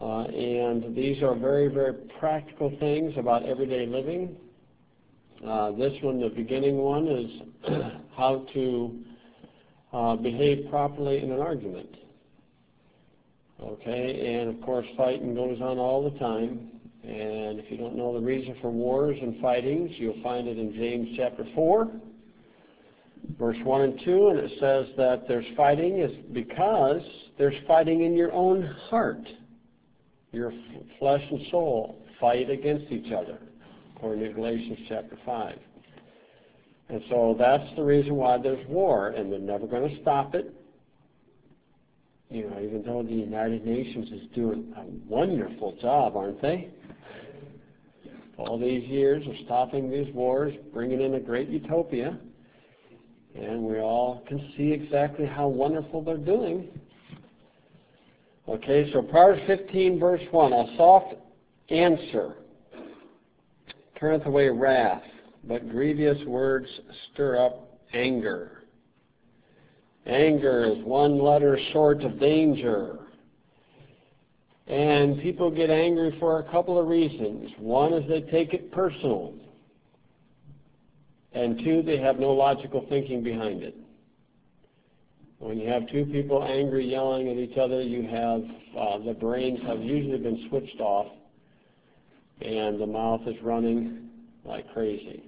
And these are very, very practical things about everyday living. This one, the beginning one, is how to behave properly in an argument. Okay, and of course fighting goes on all the time. And if you don't know the reason for wars and fightings, you'll find it in James chapter 4, verse 1 and 2, and it says that there's fighting is because there's fighting in your own heart. Your flesh and soul fight against each other, according to Galatians chapter 5. And so that's the reason why there's war, and they're never going to stop it. You know, even though the United Nations is doing a wonderful job, aren't they? All these years of stopping these wars, bringing in a great utopia, and we all can see exactly how wonderful they're doing. Okay, so Proverbs 15, verse 1, a soft answer turneth away wrath, but grievous words stir up anger. Anger is one letter short of danger. And people get angry for a couple of reasons. One is they take it personal. And two, they have no logical thinking behind it. When you have two people angry, yelling at each other, you have, the brains have usually been switched off, and the mouth is running like crazy.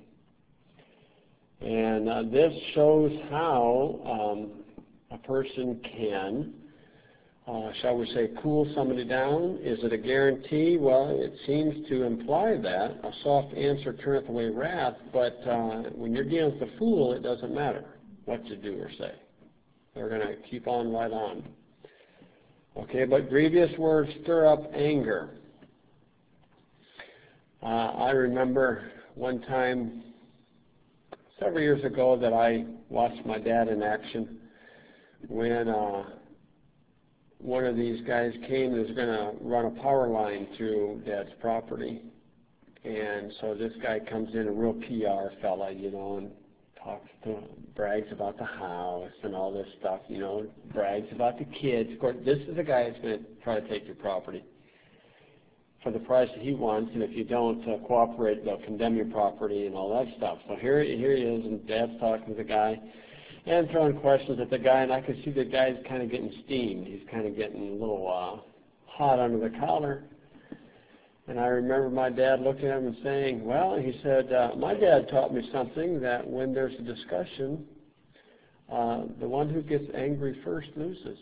And this shows how a person can, shall we say, cool somebody down. Is it a guarantee? Well, it seems to imply that. A soft answer turneth away wrath, but when you're dealing with a fool, it doesn't matter what you do or say. They're going to keep on right on. Okay, but grievous words stir up anger. I remember one time, several years ago, that I watched my dad in action when one of these guys came and was going to run a power line through Dad's property. And so this guy comes in, a real PR fella, you know, and brags about the house and all this stuff, you know, brags about the kids. Of course, this is a guy that's going to try to take your property for the price that he wants, and if you don't cooperate, they'll condemn your property and all that stuff. So here he is, and Dad's talking to the guy and throwing questions at the guy, and I could see the guy's kind of getting steamed. He's kind of getting a little hot under the collar. And I remember my dad looking at him and saying, well, he said, my dad taught me something, that when there's a discussion, the one who gets angry first loses.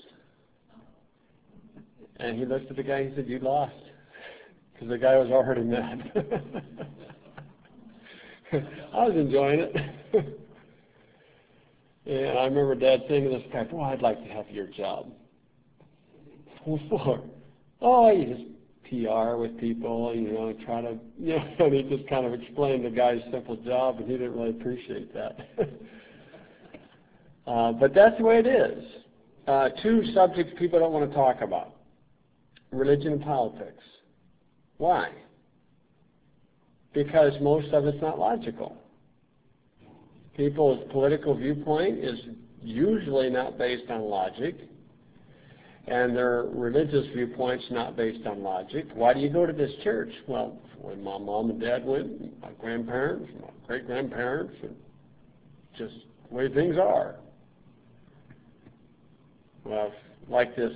And he looked at the guy and he said, you lost, because the guy was already mad. I was enjoying it. And I remember Dad saying to this guy, boy, I'd like to have your job. What for? Oh, you just PR with people, you know, try to, you know, and he just kind of explained the guy's simple job, and he didn't really appreciate that. But that's the way it is. Two subjects people don't want to talk about: religion and politics. Why? Because most of it's not logical. People's political viewpoint is usually not based on logic, and their religious viewpoint's not based on logic. Why do you go to this church? Well, when my mom and dad went, my grandparents, my great-grandparents, and just the way things are. Well, like this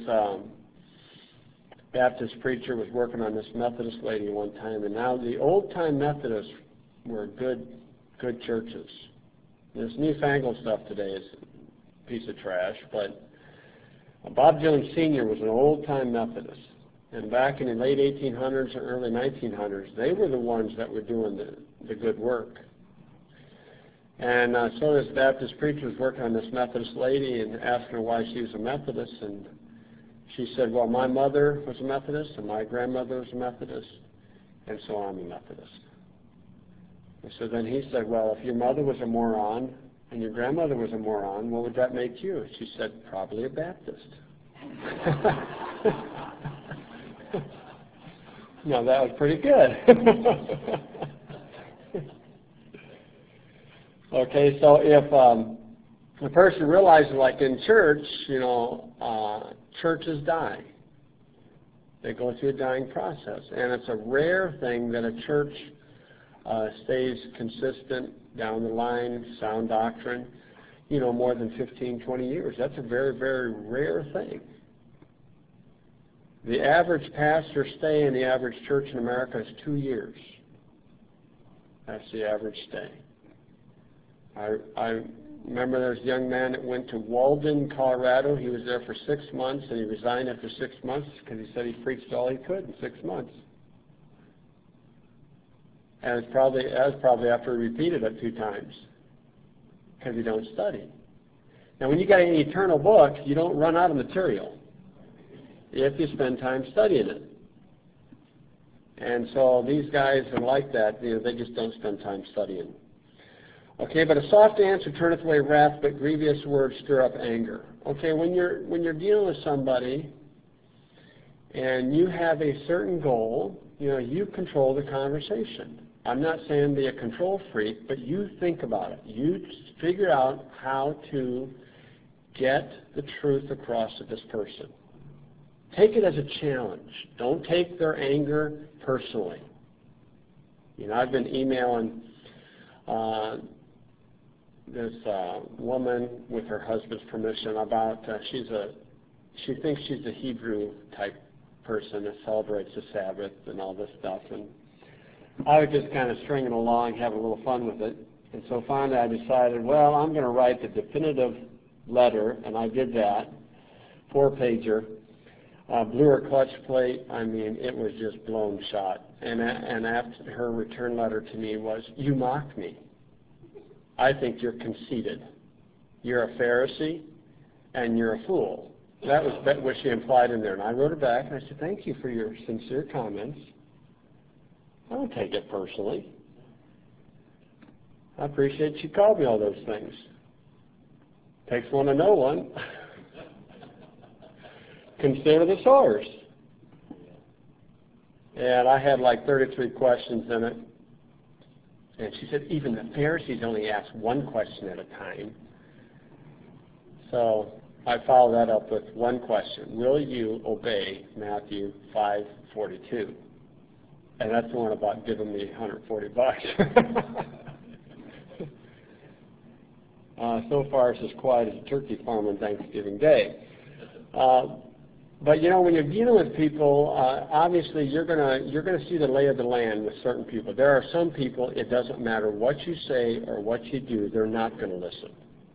Baptist preacher was working on this Methodist lady one time, and now the old-time Methodists were good churches. This newfangled stuff today is a piece of trash, but Bob Jones Sr. was an old-time Methodist, and back in the late 1800s and early 1900s, they were the ones that were doing the good work. And so this Baptist preacher was working on this Methodist lady and asking her why she was a Methodist, and she said, well, my mother was a Methodist, and my grandmother was a Methodist, and so I'm a Methodist. And so then he said, well, if your mother was a moron and your grandmother was a moron, what would that make you? She said, probably a Baptist. Now, that was pretty good. Okay, so if a person realizes, like in church, you know, churches die. They go through a dying process. And it's a rare thing that a church stays consistent down the line, sound doctrine, more than 15, 20 years. That's a very, very rare thing. The average pastor stay in the average church in America is 2 years. That's the average stay. I remember there was a young man that went to Walden, Colorado. He was there for 6 months, and he resigned after 6 months because he said he preached all he could in 6 months. And that was probably after he repeated it 2 times because you don't study. Now, when you got an eternal book, you don't run out of material if you spend time studying it. And so these guys are like that. They just don't spend time studying. Okay, but a soft answer turneth away wrath, but grievous words stir up anger. Okay, when you're dealing with somebody and you have a certain goal, you control the conversation. I'm not saying be a control freak, but you think about it. You figure out how to get the truth across to this person. Take it as a challenge. Don't take their anger personally. I've been emailing this woman with her husband's permission about she thinks she's a Hebrew type person that celebrates the Sabbath and all this stuff, and I was just kind of stringing along, having a little fun with it, and so finally I decided, well, I'm going to write the definitive letter, and I did that, 4-pager, blew her clutch plate. I mean, it was just blown shot, and after her return letter to me was, you mocked me. I think you're conceited. You're a Pharisee, and you're a fool. That was what she implied in there. And I wrote her back, and I said, thank you for your sincere comments. I don't take it personally. I appreciate you called me all those things. Takes one to know one. Consider the source. And I had like 33 questions in it. And she said, even the Pharisees only ask one question at a time. So I followed that up with one question. Will you obey Matthew 5:42? And that's the one about giving me $140. So far, it's as quiet as a turkey farm on Thanksgiving Day. But when you're dealing with people, obviously you're gonna see the lay of the land with certain people. There are some people, it doesn't matter what you say or what you do, they're not going to listen.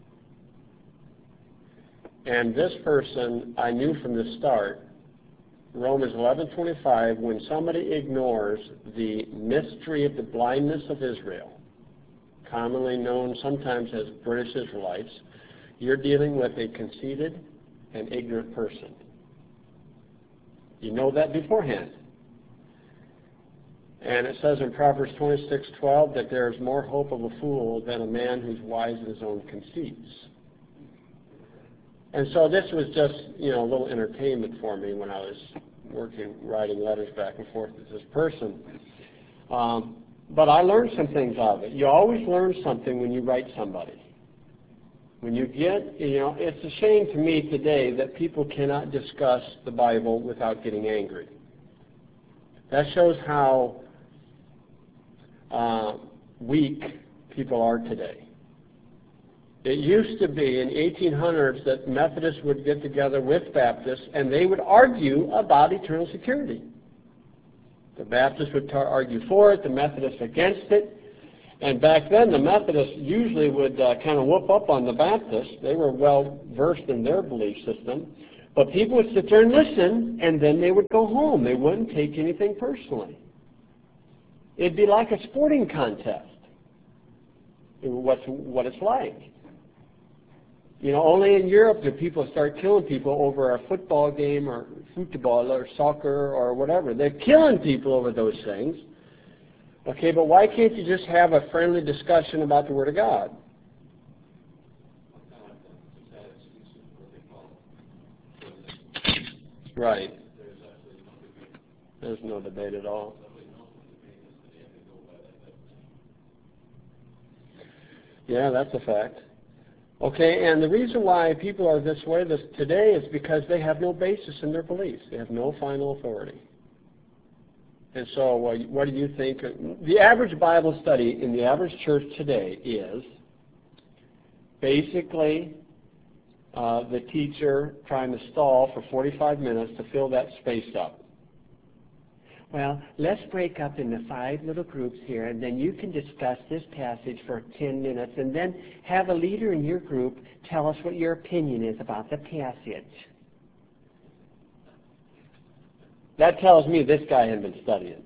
And this person, I knew from the start, Romans 11:25, when somebody ignores the mystery of the blindness of Israel, commonly known sometimes as British Israelites, you're dealing with a conceited and ignorant person. You know that beforehand. And it says in Proverbs 26:12 that there is more hope of a fool than a man who's wise in his own conceits. And so this was just, a little entertainment for me when I was writing letters back and forth with this person. But I learned some things out of it. You always learn something when you write somebody. When you get, it's a shame to me today that people cannot discuss the Bible without getting angry. That shows how weak people are today. It used to be in 1800s that Methodists would get together with Baptists and they would argue about eternal security. The Baptists would argue for it, the Methodists against it. And back then, the Methodists usually would kind of whoop up on the Baptists. They were well versed in their belief system. But people would sit there and listen, and then they would go home. They wouldn't take anything personally. It'd be like a sporting contest. What it's like. Only in Europe do people start killing people over a football game or football or soccer or whatever. They're killing people over those things. Okay, but why can't you just have a friendly discussion about the Word of God? Right. There's no debate at all. Yeah, that's a fact. Okay, and the reason why people are this way today is because they have no basis in their beliefs. They have no final authority. And so what do you think? The average Bible study in the average church today is basically the teacher trying to stall for 45 minutes to fill that space up. Well, let's break up into 5 little groups here, and then you can discuss this passage for 10 minutes, and then have a leader in your group tell us what your opinion is about the passage. That tells me this guy hadn't been studying.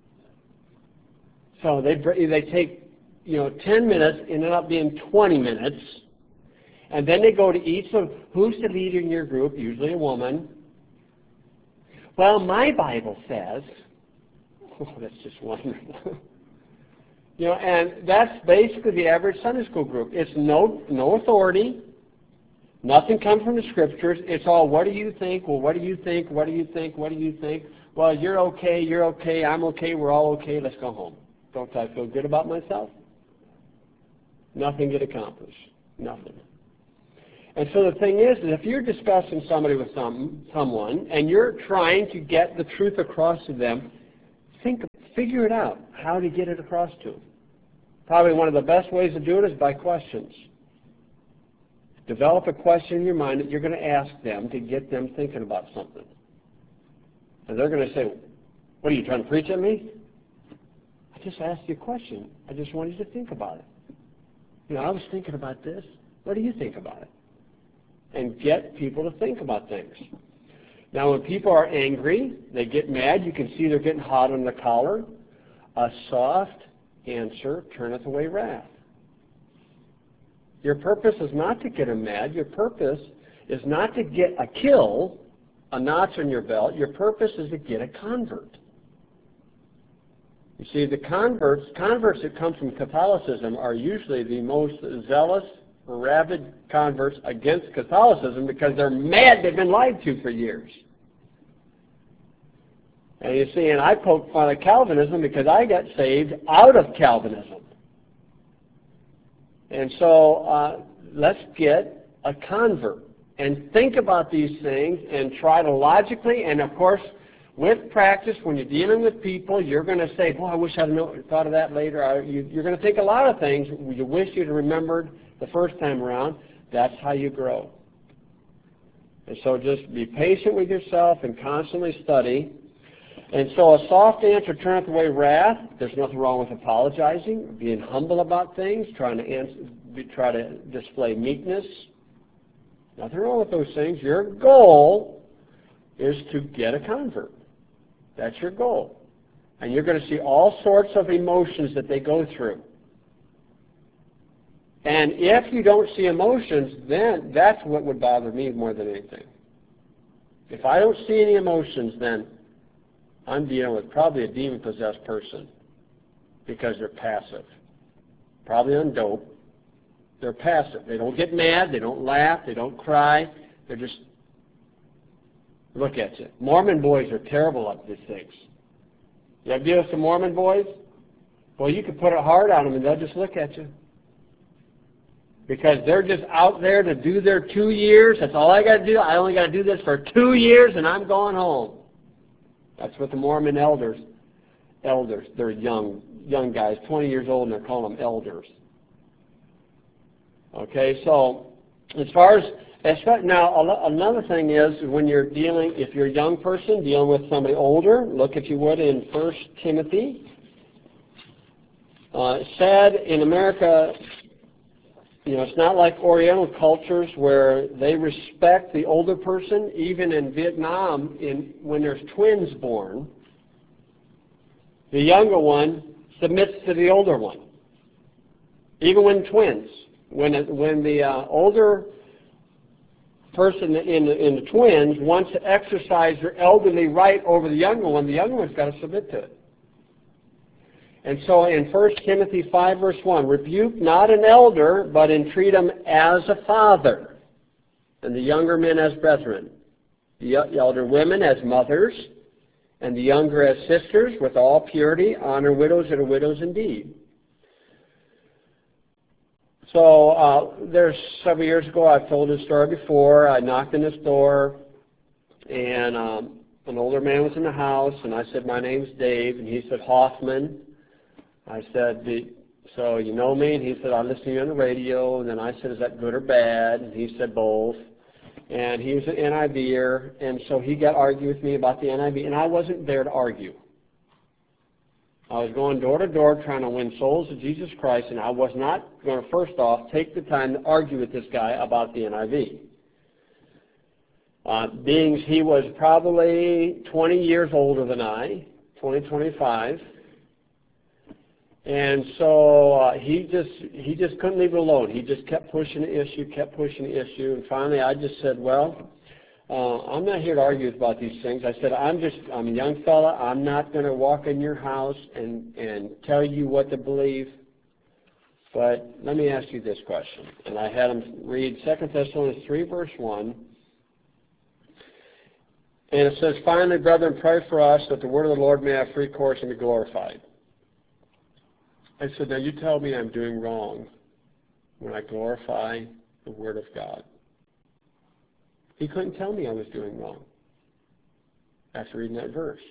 So they take 10 minutes, ended up being 20 minutes, and then they go to each of who's the leader in your group, usually a woman. Well, my Bible says. Oh, that's just wonderful. And that's basically the average Sunday school group. It's no authority. Nothing comes from the Scriptures. It's all, what do you think? Well, what do you think? What do you think? What do you think? Well, you're okay, I'm okay, we're all okay, let's go home. Don't I feel good about myself? Nothing get accomplished. Nothing. And so the thing is that if you're discussing somebody with someone and you're trying to get the truth across to them, figure it out, how to get it across to them. Probably one of the best ways to do it is by questions. Develop a question in your mind that you're going to ask them to get them thinking about something. And they're going to say, what are you trying to preach at me? I just asked you a question. I just wanted you to think about it. I was thinking about this. What do you think about it? And get people to think about things. Now, when people are angry, they get mad, you can see they're getting hot on the collar. A soft answer turneth away wrath. Your purpose is not to get them mad. Your purpose is not to get a kill, a notch on your belt. Your purpose is to get a convert. You see, the converts that come from Catholicism are usually the most zealous, rabid converts against Catholicism because they're mad they've been lied to for years. And you see, and I poke fun at Calvinism because I got saved out of Calvinism. And so let's get a convert and think about these things and try to logically, and of course, with practice, when you're dealing with people, you're going to say, boy, I wish I'd thought of that later. You're going to think a lot of things you wish you'd remembered the first time around. That's how you grow. And so just be patient with yourself and constantly study. And so a soft answer turneth away wrath. There's nothing wrong with apologizing, being humble about things, try to display meekness. Nothing wrong with those things. Your goal is to get a convert. That's your goal. And you're going to see all sorts of emotions that they go through. And if you don't see emotions, then that's what would bother me more than anything. If I don't see any emotions, then I'm dealing with probably a demon-possessed person because they're passive. Probably on dope. They're passive. They don't get mad. They don't laugh. They don't cry. They're just look at you. Mormon boys are terrible at these things. You ever deal with some Mormon boys? Well, you can put it hard on them and they'll just look at you. Because they're just out there to do their 2 years. That's all I got to do. I only got to do this for 2 years and I'm going home. That's what the Mormon elders, they're young guys, 20 years old, and they're calling them elders. Okay, so as far as, now another thing is when you're dealing, if you're a young person dealing with somebody older, look if you would in 1 Timothy. Sad in America, it's not like Oriental cultures where they respect the older person. Even in Vietnam, when there's twins born, the younger one submits to the older one. Even when twins. When the older person in the twins wants to exercise their elderly right over the younger one's got to submit to it. And so in 1 Timothy 5, verse 1, rebuke not an elder, but entreat him as a father, and the younger men as brethren, the elder women as mothers, and the younger as sisters, with all purity, honor widows that are widows indeed. So there's several years ago, I've told this story before. I knocked on this door, and an older man was in the house, and I said, "My name's Dave," and he said, "Hoffman." I said, "So you know me?" And he said, "I listen to you on the radio." And then I said, "Is that good or bad?" And he said, "Both." And he was an NIVer, and so he got arguing with me about the NIV, and I wasn't there to argue. I was going door to door trying to win souls to Jesus Christ, and I was not going to, first off, take the time to argue with this guy about the NIV. Being he was probably 20 years older than I, 20, 25, and so he just couldn't leave it alone. He just kept pushing the issue, and finally I just said, "Well, I'm not here to argue about these things." I said, I'm a young fella. I'm not going to walk in your house and tell you what to believe. But let me ask you this question." And I had him read 2 Thessalonians 3, verse 1. And it says, "Finally, brethren, pray for us that the word of the Lord may have free course and be glorified." I said, "Now you tell me I'm doing wrong when I glorify the word of God." He couldn't tell me I was doing wrong after reading that verse.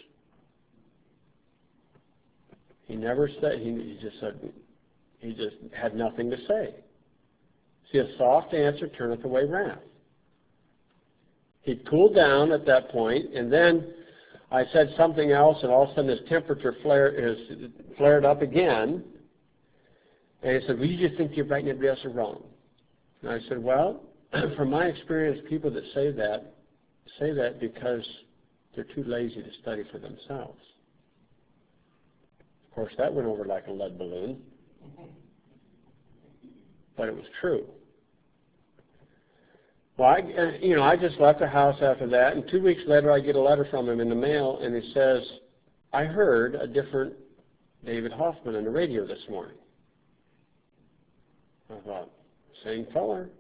He never said, he just had nothing to say. See, a soft answer turneth away wrath. He cooled down at that point, and then I said something else, and all of a sudden his temperature flared up again. And he said, "Well, you just think you're right and everybody else is wrong." And I said, "Well, from my experience, people that say that because they're too lazy to study for themselves." Of course, that went over like a lead balloon. But it was true. Well, I just left the house after that, and 2 weeks later I get a letter from him in the mail, and he says, "I heard a different David Hoffman on the radio this morning." I thought, same feller.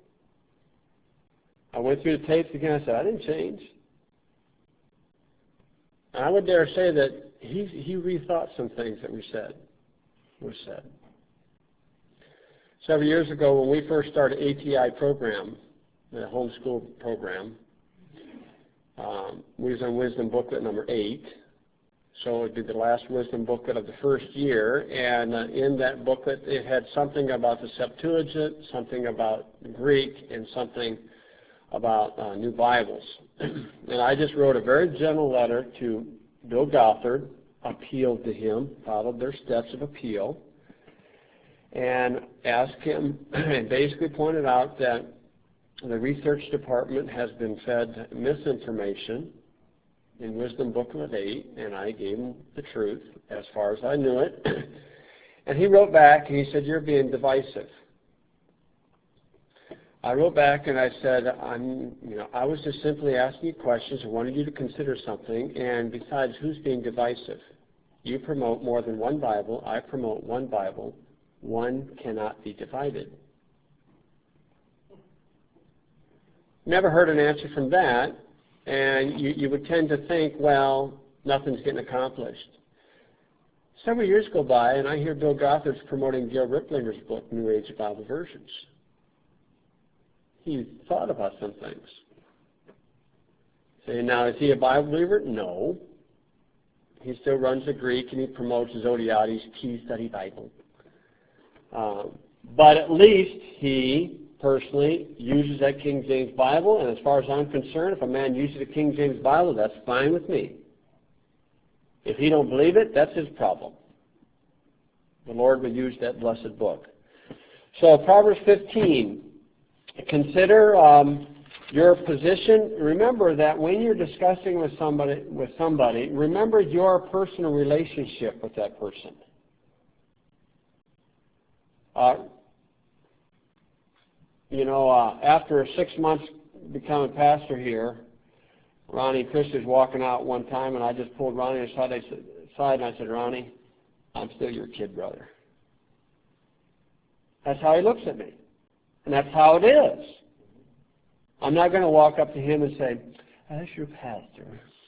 I went through the tapes again. I said, I didn't change. And I would dare say that he rethought some things that were said. Several years ago, when we first started ATI program, the homeschool program, we was on Wisdom Booklet number 8. So it would be the last Wisdom booklet of the first year, and in that booklet it had something about the Septuagint, something about Greek, and something about New Bibles. And I just wrote a very gentle letter to Bill Gothard, appealed to him, followed their steps of appeal, and asked him, and basically pointed out that the research department has been fed misinformation in Wisdom Booklet 8, and I gave him the truth as far as I knew it. And he wrote back and he said, "You're being divisive." I wrote back and I said, I was just simply asking you questions. I wanted you to consider something, and besides, who's being divisive? You promote more than one Bible. I promote one Bible. One cannot be divided. Never heard an answer from that. And you would tend to think, well, nothing's getting accomplished. Several years go by, and I hear Bill Gothard's promoting Gil Riplinger's book, New Age Bible Versions. He thought about some things. Say, now, is he a Bible believer? No. He still runs the Greek, and he promotes Zodiates, Key Study Bible. But at least he personally uses that King James Bible, and as far as I'm concerned, if a man uses the King James Bible, that's fine with me. If he don't believe it, that's his problem. The Lord will use that blessed book. So Proverbs 15, consider your position. Remember that when you're discussing with somebody, remember your personal relationship with that person. After 6 months becoming pastor here, Ronnie Christ was walking out one time, and I just pulled Ronnie aside and I said, "Ronnie, I'm still your kid brother." That's how he looks at me. And that's how it is. I'm not going to walk up to him and say, "That's your pastor."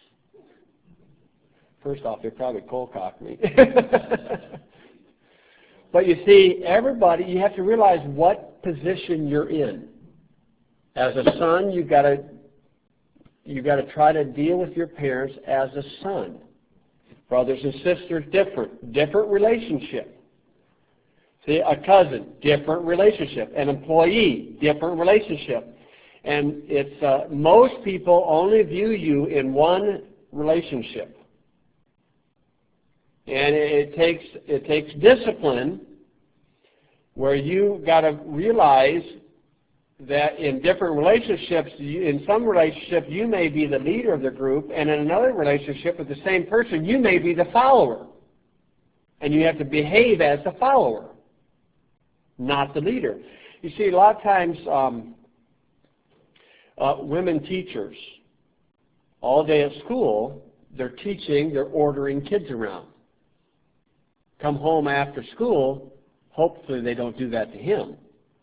First off, he'll probably cold cock me. But you see, everybody, you have to realize what what position you're in. As a son, you've got to try to deal with your parents as a son. Brothers and sisters, different relationship. See, a cousin, different relationship. An employee, different relationship. And it's most people only view you in one relationship. And it takes discipline where you got to realize that in different relationships, in some relationship you may be the leader of the group, and in another relationship with the same person you may be the follower. And you have to behave as the follower, not the leader. You see, a lot of times women teachers, all day at school, they're teaching, they're ordering kids around. Come home after school, hopefully they don't do that to him.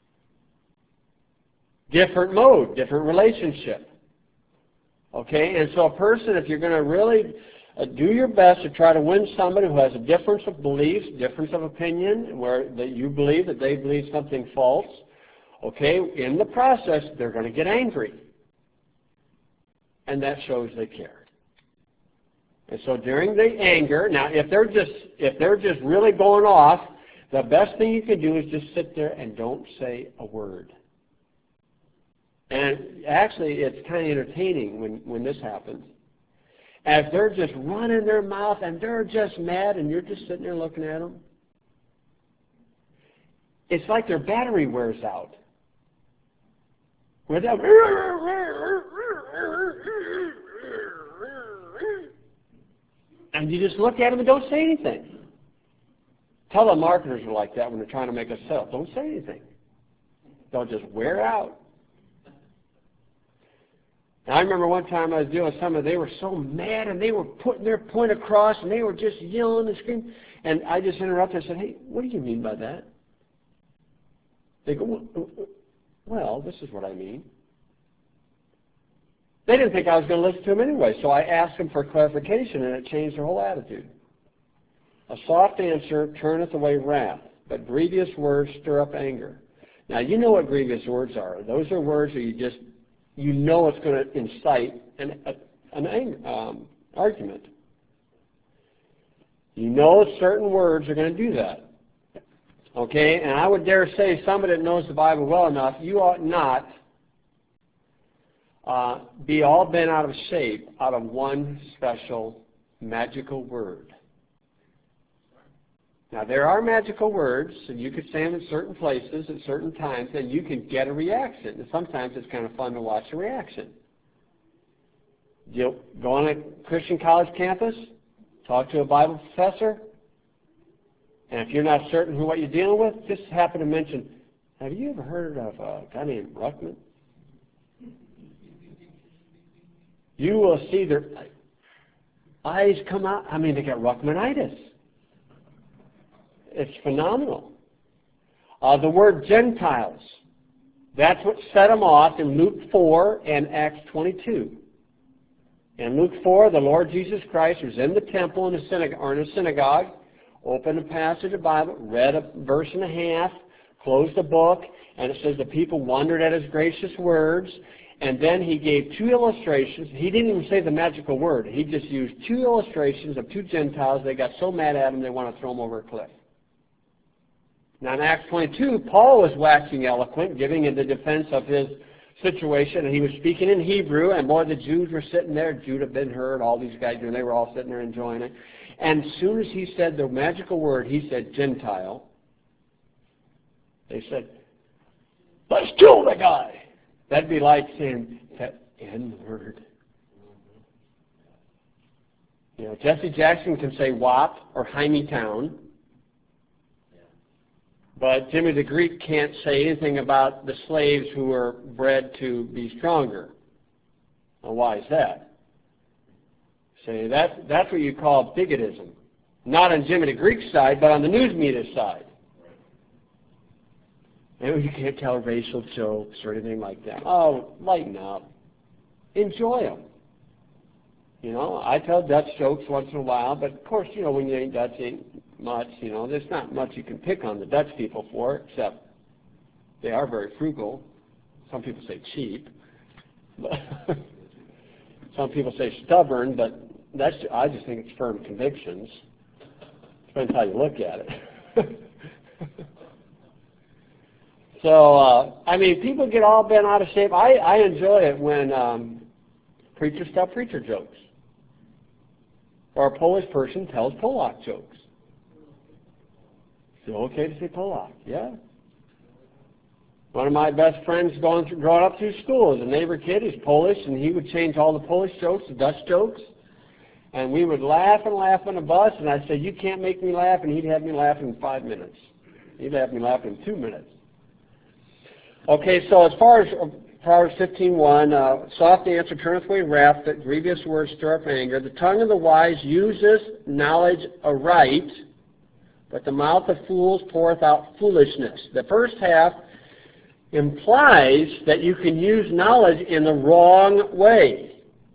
Different mode, different relationship. Okay, and so a person, if you're going to really do your best to try to win somebody who has a difference of beliefs, difference of opinion, where that you believe that they believe something false, okay, in the process they're going to get angry. And that shows they care. And so during the anger, now if they're just really going off, the best thing you can do is just sit there and don't say a word. And actually, it's kind of entertaining when this happens. As they're just running their mouth and they're just mad and you're just sitting there looking at them. It's like their battery wears out. Without and you just look at them and don't say anything. Telemarketers are like that when they're trying to make us sell. Don't say anything. They'll just wear out. Now, I remember one time I was dealing with somebody, they were so mad and they were putting their point across and they were just yelling and screaming. And I just interrupted and said, hey, what do you mean by that? They go, well, this is what I mean. They didn't think I was going to listen to them anyway, so I asked them for clarification and it changed their whole attitude. A soft answer turneth away wrath, but grievous words stir up anger. Now, you know what grievous words are. Those are words that you know it's going to incite an argument. You know certain words are going to do that. Okay? And I would dare say somebody that knows the Bible well enough, you ought not be all bent out of shape out of one special magical word. Now, there are magical words, and you can say them in certain places at certain times, and you can get a reaction. And sometimes it's kind of fun to watch the reaction. You go on a Christian college campus, talk to a Bible professor, and if you're not certain who what you're dealing with, just happen to mention, have you ever heard of a guy named Ruckman? You will see their eyes come out. I mean, they got Ruckmanitis. It's phenomenal. The word Gentiles, that's what set them off in Luke 4 and Acts 22. In Luke 4, the Lord Jesus Christ was in the temple in a synagogue, opened a passage of the Bible, read a verse and a half, closed the book, and it says the people wondered at his gracious words, and then he gave two illustrations. He didn't even say the magical word. He just used two illustrations of two Gentiles. They got so mad at him they want to throw him over a cliff. Now in Acts 22, Paul was waxing eloquent, giving in the defense of his situation, and he was speaking in Hebrew, and more the Jews were sitting there. Judah, Ben-Hur, all these guys, and they were all sitting there enjoying it. And as soon as he said the magical word, he said Gentile. They said, let's kill the guy. That'd be like saying that N-word. You know, Jesse Jackson can say WAP or Hymietown. But Jimmy the Greek can't say anything about the slaves who were bred to be stronger. Now, why is that? See, that's what you call bigotism. Not on Jimmy the Greek's side, but on the news media side. And you can't tell racial jokes or anything like that. Oh, lighten up. Enjoy them. You know, I tell Dutch jokes once in a while, but of course, you know, when you ain't Dutch, ain't much, you know, there's not much you can pick on the Dutch people for, except They are very frugal. Some people say cheap. Some people say stubborn, but I just think it's firm convictions. Depends how you look at it. So, people get all bent out of shape. I enjoy it when preachers tell preacher jokes. Or a Polish person tells Polak jokes. Is it okay to say Polak? Yeah. One of my best friends growing up through school is a neighbor kid. He's Polish, and he would change all the Polish jokes to Dutch jokes. And we would laugh and laugh on the bus, and I'd say, you can't make me laugh, and he'd have me laughing in 5 minutes. He'd have me laughing in 2 minutes. Okay, so as far as Proverbs 15:1, soft answer turneth away wrath, that grievous words stir up anger. The tongue of the wise uses knowledge aright, but the mouth of fools poureth out foolishness. The first half implies that you can use knowledge in the wrong way.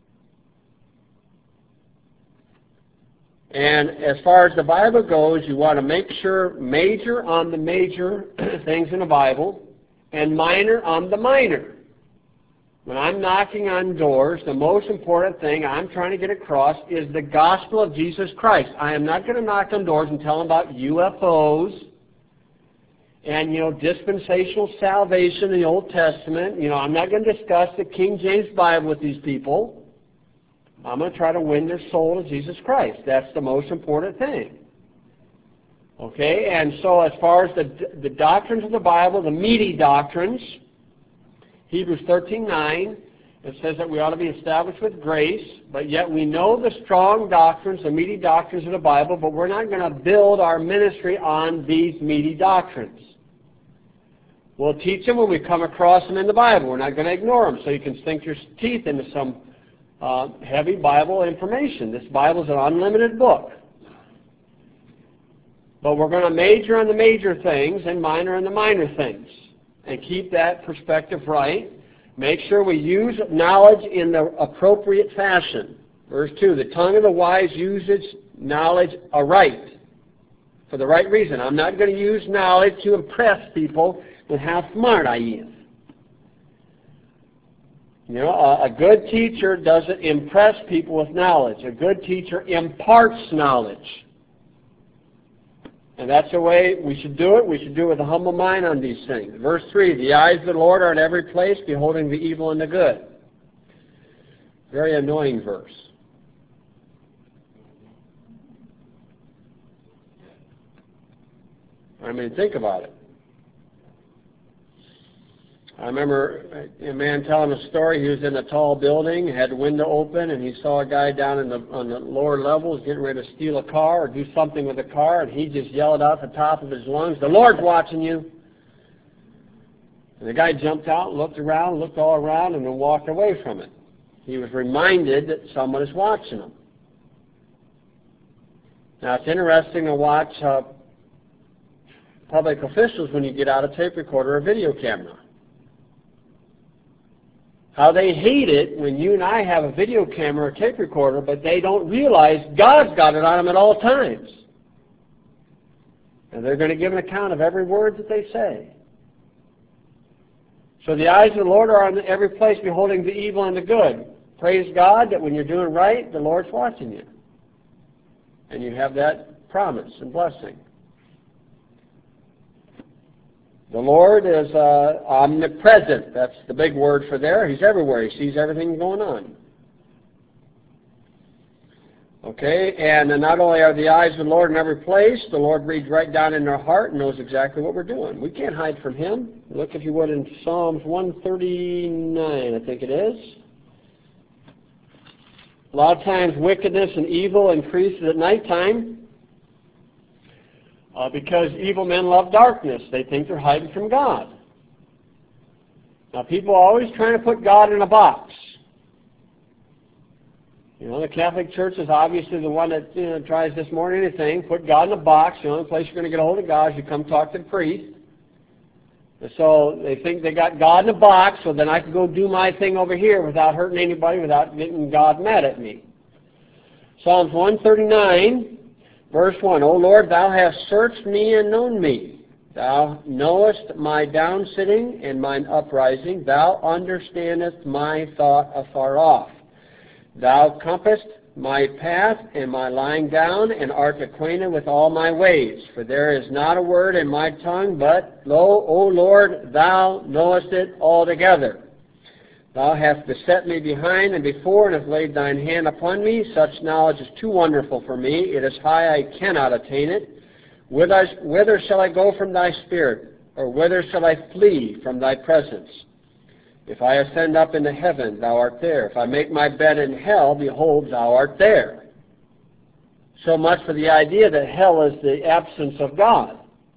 And as far as the Bible goes, you want to make sure major on the major things in the Bible and minor on the minor. When I'm knocking on doors, the most important thing I'm trying to get across is the gospel of Jesus Christ. I am not going to knock on doors and tell them about UFOs and, dispensational salvation in the Old Testament. I'm not going to discuss the King James Bible with these people. I'm going to try to win their soul to Jesus Christ. That's the most important thing. Okay, and so as far as the doctrines of the Bible, the meaty doctrines, Hebrews 13:9, it says that we ought to be established with grace, but yet we know the strong doctrines, the meaty doctrines of the Bible, but we're not going to build our ministry on these meaty doctrines. We'll teach them when we come across them in the Bible. We're not going to ignore them, so you can sink your teeth into some heavy Bible information. This Bible is an unlimited book. But we're going to major on the major things and minor on the minor things. And keep that perspective right. Make sure we use knowledge in the appropriate fashion. Verse 2, the tongue of the wise uses knowledge aright, for the right reason. I'm not going to use knowledge to impress people with how smart I am. A good teacher doesn't impress people with knowledge. A good teacher imparts knowledge. And that's the way we should do it. We should do it with a humble mind on these things. Verse 3, the eyes of the Lord are in every place, beholding the evil and the good. Very annoying verse. Think about it. I remember a man telling a story. He was in a tall building, had the window open, and he saw a guy down on the lower levels getting ready to steal a car or do something with the car, and he just yelled out at the top of his lungs, "The Lord's watching you!" And the guy jumped out, looked around, looked all around, and then walked away from it. He was reminded that someone is watching him. Now, it's interesting to watch public officials when you get out a tape recorder or video camera. How they hate it when you and I have a video camera or tape recorder, but they don't realize God's got it on them at all times. And they're going to give an account of every word that they say. So the eyes of the Lord are on every place, beholding the evil and the good. Praise God that when you're doing right, the Lord's watching you. And you have that promise and blessing. The Lord is omnipresent. That's the big word for there. He's everywhere. He sees everything going on. Okay, and not only are the eyes of the Lord in every place, the Lord reads right down in our heart and knows exactly what we're doing. We can't hide from Him. Look, if you would, in Psalms 139, I think it is. A lot of times wickedness and evil increases at nighttime. Because evil men love darkness. They think they're hiding from God. Now, people are always trying to put God in a box. The Catholic Church is obviously the one that tries this more than anything. Put God in a box. The only place you're going to get a hold of God is you come talk to the priest. And so they think they got God in a box, so then I can go do my thing over here without hurting anybody, without getting God mad at me. Psalms 139. Verse 1, O Lord, Thou hast searched me and known me. Thou knowest my downsitting and mine uprising. Thou understandest my thought afar off. Thou compassest my path and my lying down, and art acquainted with all my ways. For there is not a word in my tongue, but, lo, O Lord, thou knowest it altogether. Thou hast beset me behind and before, and hast laid thine hand upon me. Such knowledge is too wonderful for me. It is high, I cannot attain it. Whither shall I go from thy spirit? Or whither shall I flee from thy presence? If I ascend up into heaven, thou art there. If I make my bed in hell, behold, thou art there. So much for the idea that hell is the absence of God.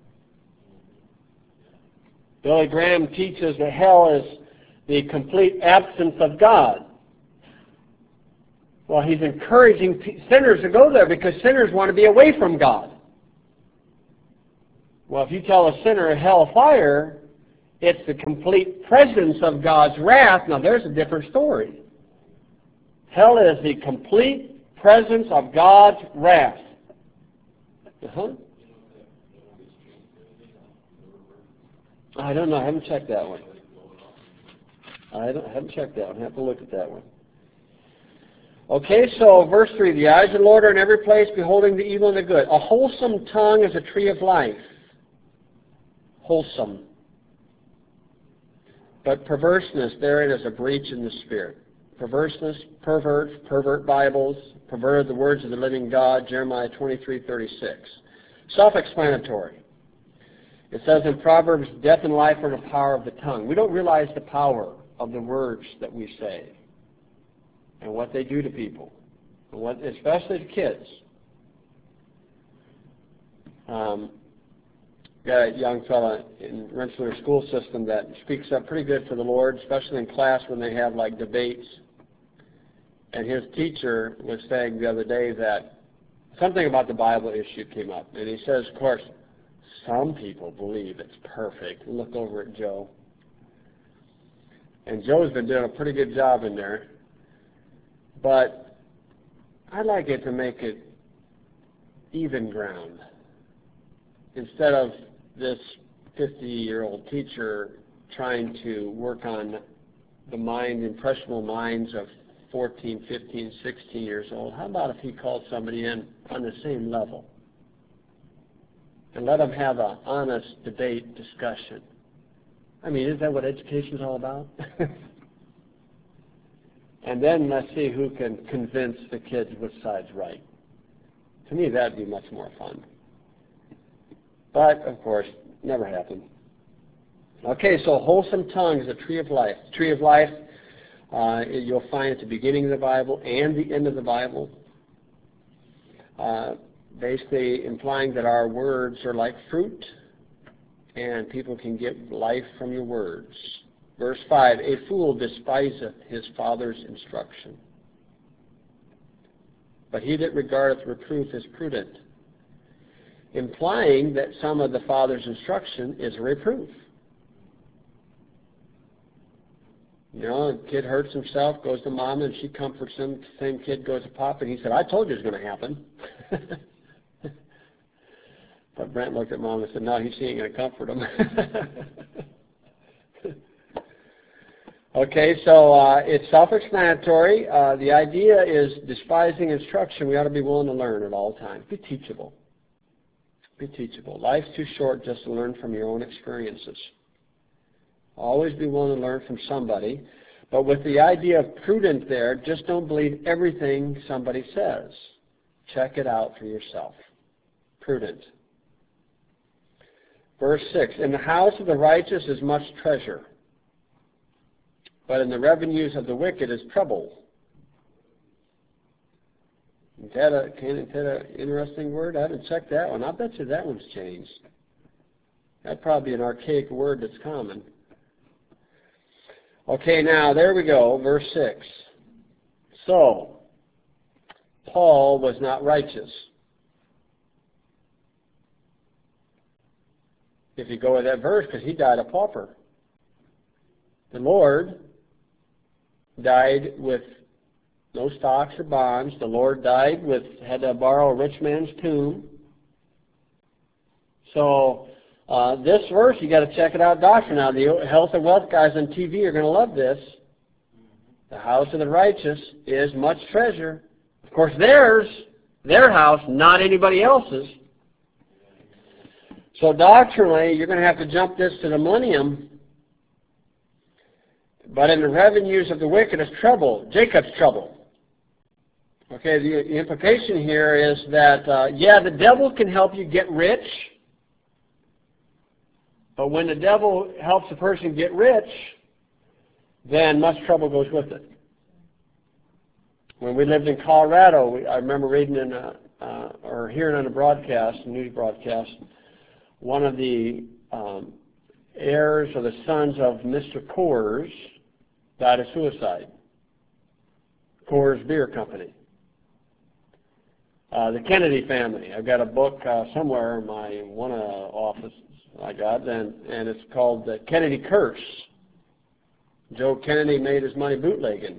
Billy Graham teaches that hell is the complete absence of God. Well, he's encouraging sinners to go there because sinners want to be away from God. Well, if you tell a sinner hellfire, it's the complete presence of God's wrath. Now, there's a different story. Hell is the complete presence of God's wrath. I don't know. I haven't checked that one. I haven't checked that one. I have to look at that one. Okay, so verse 3. The eyes of the Lord are in every place, beholding the evil and the good. A wholesome tongue is a tree of life. Wholesome. But perverseness therein is a breach in the spirit. Perverseness, pervert Bibles, perverted the words of the living God, Jeremiah 23:36. Self-explanatory. It says in Proverbs, death and life are in the power of the tongue. We don't realize the power of the words that we say and what they do to people, and especially to kids. Got a young fella in Rensselaer school system that speaks up pretty good for the Lord, especially in class when they have like debates. And his teacher was saying the other day that something about the Bible issue came up. And he says, of course, some people believe it's perfect. Look over at Joe. And Joe's been doing a pretty good job in there. But I'd like it to make it even ground. Instead of this 50-year-old teacher trying to work on the impressionable minds of 14, 15, 16 years old, how about if he called somebody in on the same level and let them have an honest debate discussion? I mean, isn't that what education's all about? And then let's see who can convince the kids which side's right. To me, that'd be much more fun. But, of course, never happened. Okay, so wholesome tongue is a tree of life. Tree of life, you'll find at the beginning of the Bible and the end of the Bible. Basically implying that our words are like fruit, and people can get life from your words. Verse 5, a fool despiseth his father's instruction, but he that regardeth reproof is prudent. Implying that some of the father's instruction is a reproof. You know, a kid hurts himself, goes to mom, and she comforts him. The same kid goes to pop, and he said, I told you it was going to happen. But Brent looked at mom and said, no, she ain't going to comfort him. Okay, so it's self-explanatory. The idea is despising instruction. We ought to be willing to learn at all times. Be teachable. Be teachable. Life's too short just to learn from your own experiences. Always be willing to learn from somebody. But with the idea of prudent there, just don't believe everything somebody says. Check it out for yourself. Prudent. Verse 6, in the house of the righteous is much treasure, but in the revenues of the wicked is trouble. Is that an interesting word? I haven't checked that one. I bet you that one's changed. That'd probably be an archaic word that's common. Okay, now there we go, verse 6. So, Paul was not righteous. If you go with that verse, because he died a pauper. The Lord died with no stocks or bonds. The Lord had to borrow a rich man's tomb. So This verse, you got to check it out doctrine now. The health and wealth guys on TV are going to love this. The house of the righteous is much treasure. Of course, theirs, their house, not anybody else's. So doctrinally, you're going to have to jump this to the millennium. But in the revenues of the wicked is trouble, Jacob's trouble. Okay, the implication here is that, yeah, the devil can help you get rich. But when the devil helps a person get rich, then much trouble goes with it. When we lived in Colorado, I remember reading or hearing on a broadcast, a news broadcast, one of the heirs or the sons of Mr. Coors died of suicide. Coors Beer Company. The Kennedy family. I've got a book somewhere in my one of the offices I got, and it's called The Kennedy Curse. Joe Kennedy made his money bootlegging.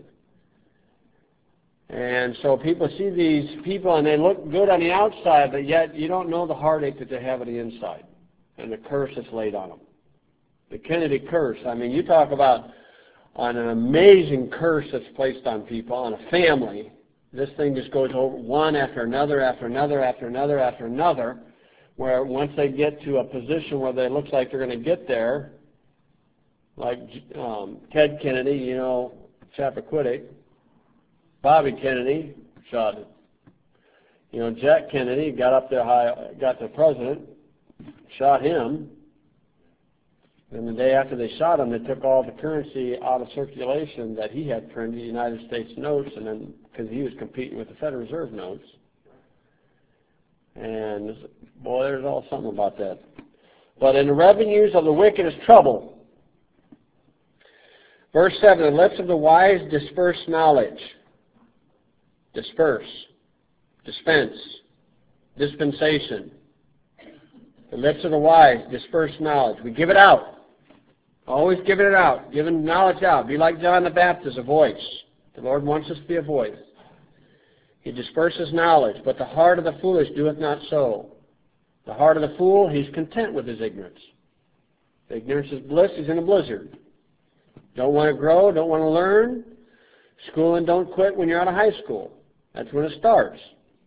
And so people see these people and they look good on the outside, but yet you don't know the heartache that they have on the inside and the curse that's laid on them. The Kennedy curse. I mean, you talk about on an amazing curse that's placed on people, on a family. This thing just goes over one after another, after another, after another, after another, where once they get to a position where it looks like they're going to get there, like Ted Kennedy, you know, Chappaquiddick, Bobby Kennedy, shot it. You know, Jack Kennedy got up there high, got the president, shot him. And the day after they shot him, they took all the currency out of circulation that he had printed, United States notes, and then because he was competing with the Federal Reserve notes. And boy, there's all something about that. But in the revenues of the wicked is trouble. Verse 7, the lips of the wise disperse knowledge. Disperse. Dispense. Dispensation. The lips of the wise disperse knowledge. We give it out. Always giving it out. Giving knowledge out. Be like John the Baptist, a voice. The Lord wants us to be a voice. He disperses knowledge, but the heart of the foolish doeth not so. The heart of the fool, he's content with his ignorance. Ignorance is bliss, he's in a blizzard. Don't want to grow, don't want to learn. Schooling, don't quit when you're out of high school. That's when it starts.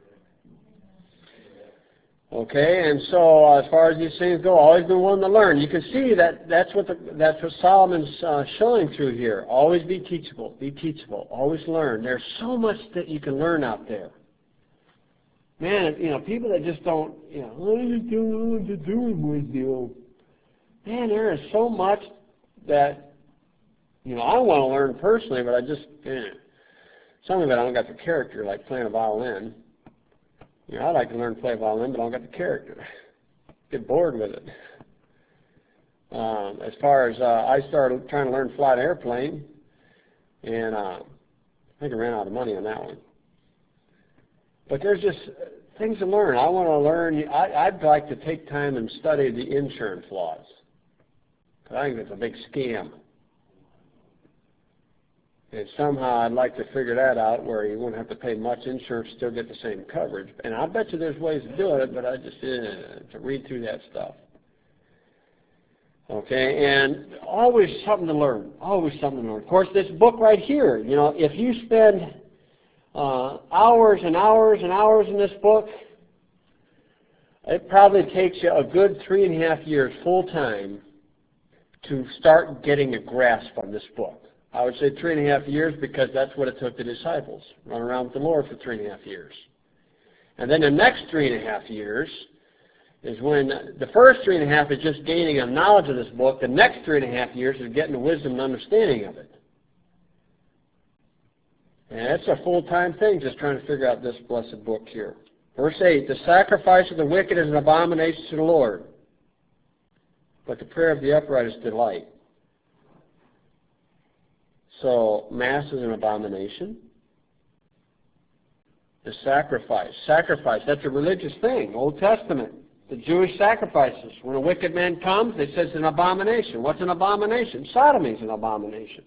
Okay, and so as far as these things go, always been willing to learn. You can see that that's what Solomon's showing through here. Always be teachable. Be teachable. Always learn. There's so much that you can learn out there. Man, you know, people that just don't, you know, I just don't know what to do with you. Man, there is so much that, you know, I want to learn personally, but I just, some of it I don't got the character, like playing a violin. You know, I'd like to learn to play violin, but I don't got the character. Get bored with it. As far as I started trying to learn to fly an airplane, and I think I ran out of money on that one. But there's just things to learn. I want to learn. I'd like to take time and study the insurance laws. I think it's a big scam. And somehow I'd like to figure that out where you won't have to pay much insurance, still get the same coverage. And I bet you there's ways of doing it, but I just to read through that stuff. Okay, and always something to learn. Always something to learn. Of course, this book right here, you know, if you spend hours and hours and hours in this book, it probably takes you a good 3.5 years full time to start getting a grasp on this book. I would say 3.5 years because that's what it took the disciples, run around with the Lord for 3.5 years. And then the next 3.5 years is when the first 3.5 is just gaining a knowledge of this book. The next 3.5 years is getting the wisdom and understanding of it. And it's a full-time thing just trying to figure out this blessed book here. Verse 8, the sacrifice of the wicked is an abomination to the Lord, but the prayer of the upright is delight. So, Mass is an abomination. The sacrifice. Sacrifice, that's a religious thing. Old Testament. The Jewish sacrifices. When a wicked man comes, they say it's an abomination. What's an abomination? Sodomy is an abomination.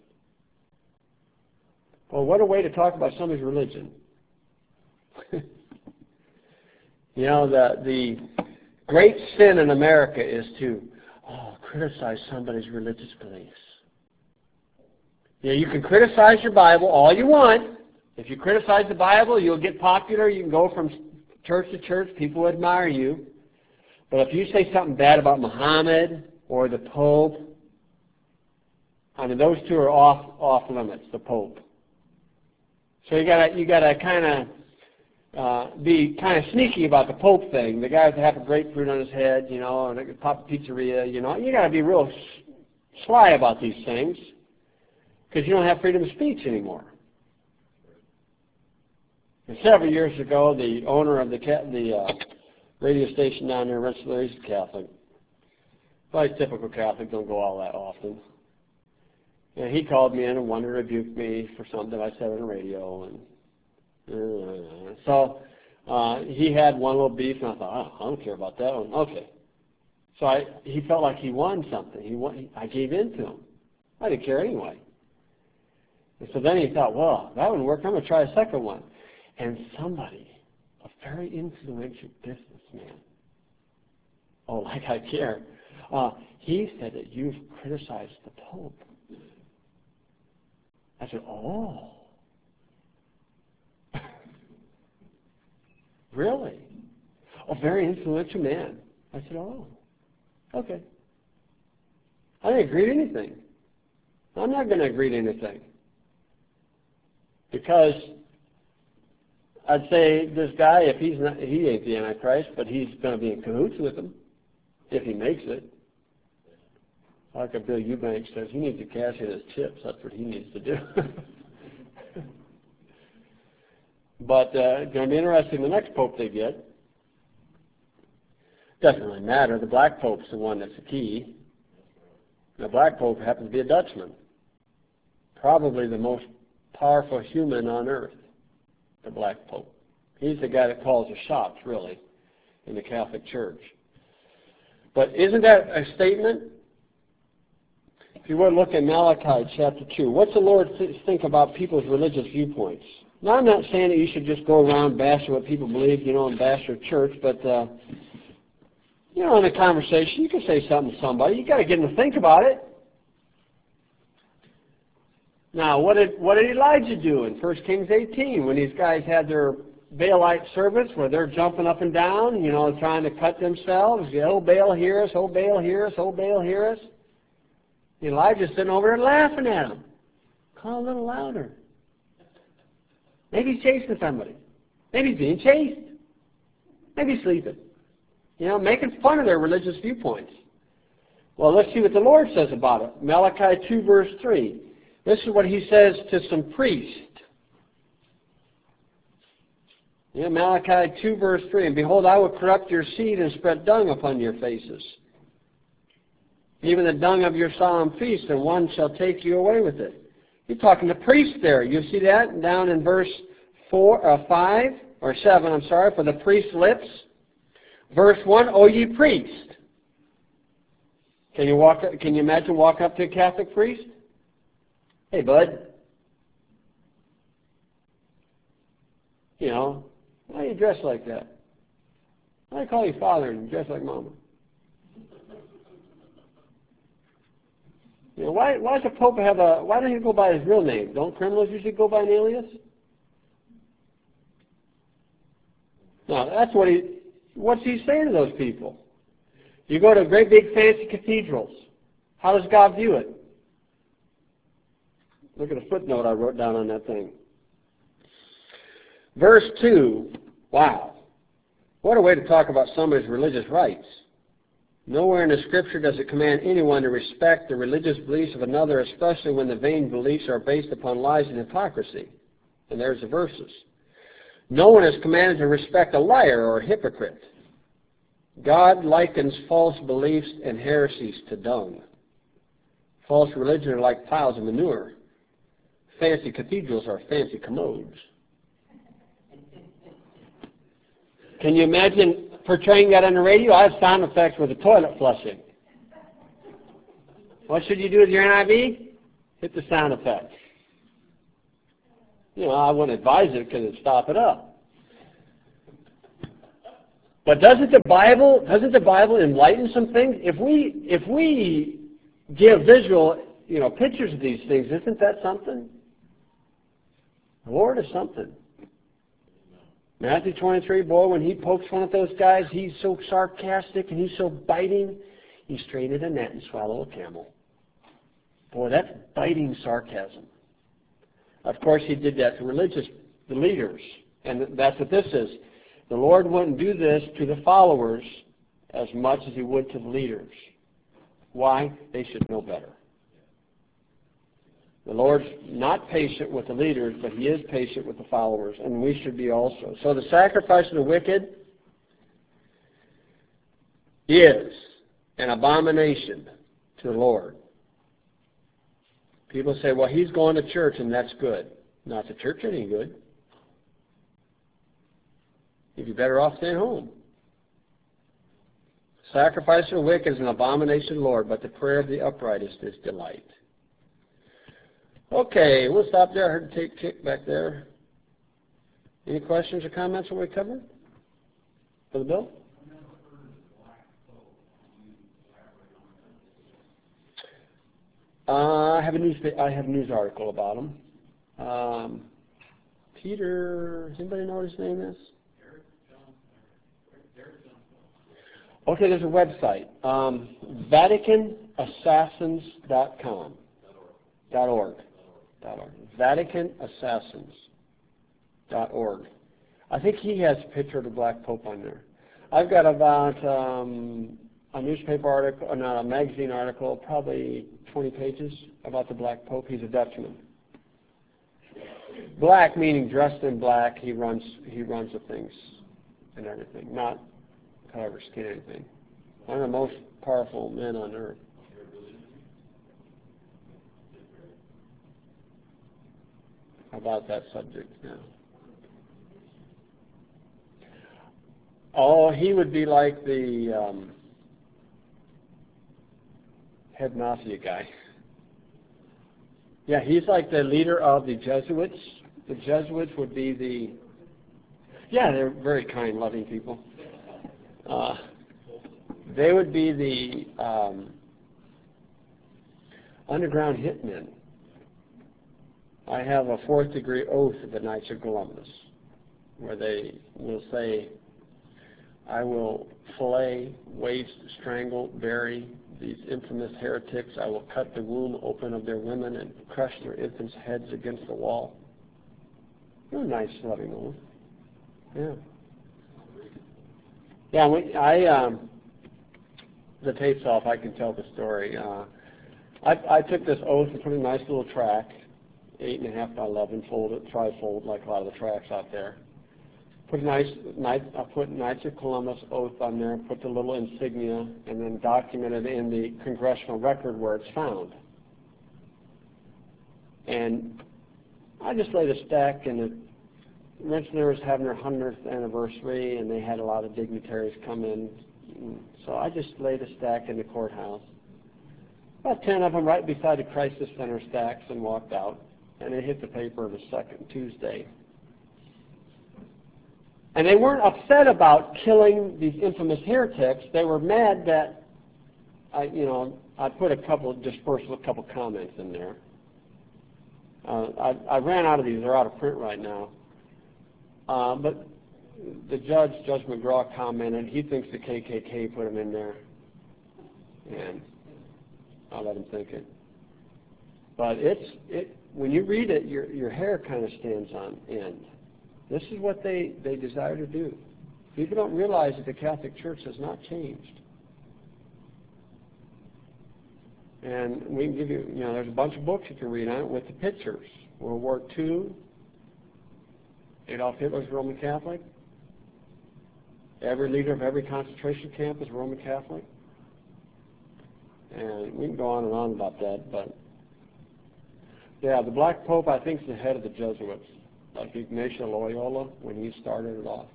Well, what a way to talk about somebody's religion. You know, great sin in America is to criticize somebody's religious beliefs. You can criticize your Bible all you want. If you criticize the Bible, you'll get popular. You can go from church to church. People will admire you. But if you say something bad about Muhammad or the Pope, I mean, those two are off limits, the Pope. So you gotta kind of be kind of sneaky about the Pope thing. The guy with half a grapefruit on his head, and a Papa Pizzeria, you gotta be real sly about these things because you don't have freedom of speech anymore. And several years ago, the owner of the radio station down there in Rensselaer, he's Catholic. Well, he's typical Catholic, don't go all that often. And he called me in and wanted to rebuke me for something I said on the radio. And so he had one little beef, and I thought, I don't care about that one. Okay. So he felt like he won something. I gave in to him. I didn't care anyway. And so then he thought, well, that wouldn't work. I'm going to try a second one. And somebody, a very influential businessman, like I care, he said that you've criticized the Pope. I said, really? A very influential man. I said, okay. I didn't agree to anything. I'm not going to agree to anything. Because I'd say this guy, if he ain't the Antichrist, but he's going to be in cahoots with him if he makes it. Like Bill Eubanks says, he needs to cash in his chips. That's what he needs to do. But it's going to be interesting the next pope they get. Doesn't really matter. The black pope's the one that's the key. The black pope happens to be a Dutchman. Probably the most powerful human on earth, the black pope. He's the guy that calls the shots, really, in the Catholic Church. But isn't that a statement? If you would look at Malachi chapter 2, what's the Lord think about people's religious viewpoints? Now, I'm not saying that you should just go around bashing what people believe, and bash their church, but, in a conversation, you can say something to somebody. You've got to get them to think about it. Now, what did Elijah do in 1 Kings 18 when these guys had their Baalite service where they're jumping up and down, trying to cut themselves? Oh, Baal, hear us. Oh, Baal, hear us. Oh, Baal, hear us. Elijah's sitting over there laughing at them. Call a little louder. Maybe he's chasing somebody. Maybe he's being chased. Maybe he's sleeping. Making fun of their religious viewpoints. Well, let's see what the Lord says about it. Malachi 2, verse 3. This is what he says to some priests. Malachi 2, verse 3. And behold, I will corrupt your seed and spread dung upon your faces. Even the dung of your solemn feast, and one shall take you away with it. You're talking to priests there. You see that down in verse 5 or 7, for the priest's lips. Verse 1, O ye priest. Can you imagine walking up to a Catholic priest? Hey, bud. Why do you dress like that? Why do I call you father and you dress like mama? Why does the Pope why don't he go by his real name? Don't criminals usually go by an alias? Now, that's what's he saying to those people? You go to great big fancy cathedrals. How does God view it? Look at the footnote I wrote down on that thing. Verse 2, wow. What a way to talk about somebody's religious rights. Nowhere in the Scripture does it command anyone to respect the religious beliefs of another, especially when the vain beliefs are based upon lies and hypocrisy. And there's the verses. No one is commanded to respect a liar or a hypocrite. God likens false beliefs and heresies to dung. False religion are like piles of manure. Fancy cathedrals are fancy commodes. Can you imagine portraying that on the radio? I have sound effects with a toilet flushing. What should you do with your NIV? Hit the sound effect. I wouldn't advise it because it'd stop it up. But doesn't the Bible enlighten some things? If we give visual, pictures of these things, isn't that something? The Lord is something. Matthew 23, boy, when he pokes one of those guys, he's so sarcastic and he's so biting, he straightened a net and swallowed a camel. Boy, that's biting sarcasm. Of course, he did that to the leaders. And that's what this is. The Lord wouldn't do this to the followers as much as he would to the leaders. Why? They should know better. The Lord's not patient with the leaders, but he is patient with the followers, and we should be also. So the sacrifice of the wicked is an abomination to the Lord. People say, well, he's going to church, and that's good. Not the church any good. You'd be better off staying home. Sacrifice of the wicked is an abomination to the Lord, but the prayer of the upright is his delight. Okay, we'll stop there. I heard a tick back there. Any questions or comments on what we covered for the bill? I have a news article about him. Peter, does anybody know what his name is? Okay, there's a website, VaticanAssassins.com. .org. VaticanAssassins.org. I think he has a picture of the Black Pope on there. I've got about a newspaper article, not a magazine article, probably 20 pages about the Black Pope. He's a Dutchman. Black meaning dressed in black. He runs the things and everything, not cover skin anything. One of the most powerful men on earth. About that subject now. Oh, he would be like the head mafia guy. Yeah, he's like the leader of the Jesuits. The Jesuits would be they're very kind, loving people. They would be the underground hitmen. I have a 4th degree oath of the Knights of Columbus, where they will say, I will fillet, waste, strangle, bury these infamous heretics. I will cut the womb open of their women and crush their infants' heads against the wall. You're a nice, loving oath. Yeah. Yeah, the tape's off, I can tell the story. I took this oath and put a nice little track, 8.5 by 11, trifold, like a lot of the tracks out there. I put Knights of Columbus oath on there, put the little insignia, and then documented in the congressional record where it's found. And I just laid a stack, and the Rensselaer was having their 100th anniversary, and they had a lot of dignitaries come in. So I just laid a stack in the courthouse. About 10 of them right beside the Crisis Center stacks, and walked out. And it hit the paper the second Tuesday. And they weren't upset about killing these infamous heretics. They were mad that I dispersed a couple comments in there. I ran out of these. They're out of print right now. But the Judge McGraw, commented, he thinks the KKK put them in there. And I'll let him think it. But when you read it, your hair kind of stands on end. This is what they desire to do. People don't realize that the Catholic Church has not changed. And we can give you, there's a bunch of books you can read on it with the pictures. World War II, Adolf Hitler's Roman Catholic. Every leader of every concentration camp is Roman Catholic. And we can go on and on about that, but yeah, the Black Pope, I think, is the head of the Jesuits, like Ignacio Loyola when he started it off.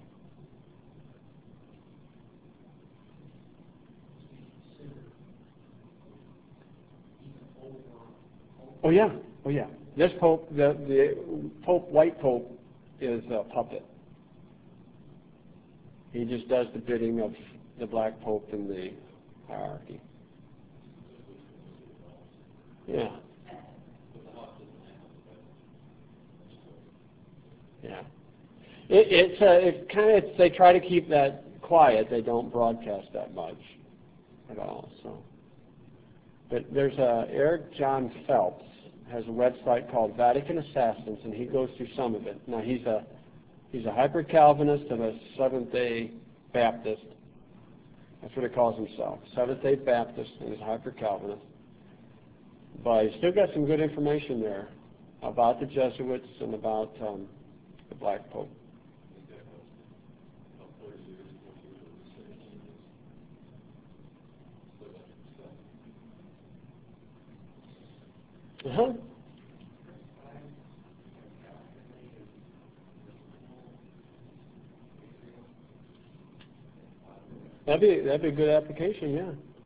Oh yeah. This Pope, the Pope, White Pope, is a puppet. He just does the bidding of the Black Pope in the hierarchy. Yeah. Yeah. It's kind of, they try to keep that quiet. They don't broadcast that much at all. So, but there's Eric John Phelps has a website called Vatican Assassins, and he goes through some of it. Now he's a hyper-Calvinist and a Seventh-day Baptist. That's what he calls himself, Seventh-day Baptist, and he's a hyper-Calvinist. But he's still got some good information there about the Jesuits and about the Black Pope. Uh-huh. That'd be a good application, yeah.